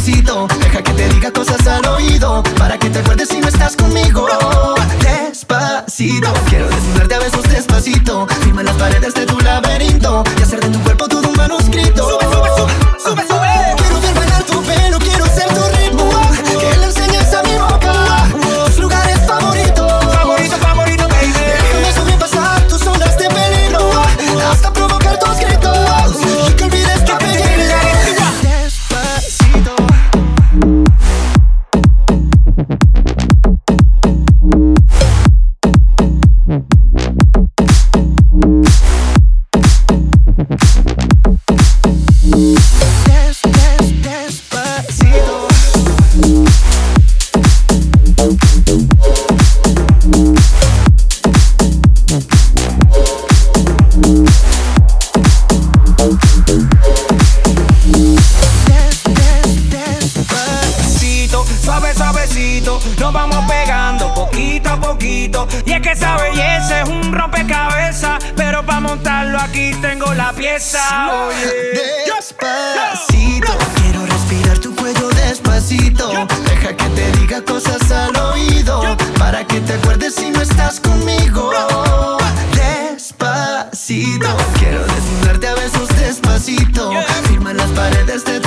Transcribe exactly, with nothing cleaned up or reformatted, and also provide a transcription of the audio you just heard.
despacito, deja que te diga cosas al oído, para que te acuerdes si no estás conmigo. Despacito, quiero desnudarte a besos despacito, firma las paredes de tu laberinto y hacer de tu cuerpo todo un manuscrito. Sube, sube, sube, sube, sube. Quiero ver bailar tu pelo, quiero ser tu ritmo, que le enseñes a mi boca tus lugares favoritos. Favorito, favorito, baby. Déjame sobrepasar tus zonas de peligro, hasta provocar tus gritos y que olvides que pegué. Despacito. Des, des, despacito. Despacito, suave, suavecito, nos vamos pegando poquito a poquito. Y es que esa belleza es un rompecabezas, pero para montarlo aquí tengo la pieza. Oye, Despacito, quiero respirar tu cuello despacito, deja que te diga cosas al oído, para que te acuerdes si no estás conmigo. Despacito, quiero desnudarte a besos despacito, firma las paredes de tu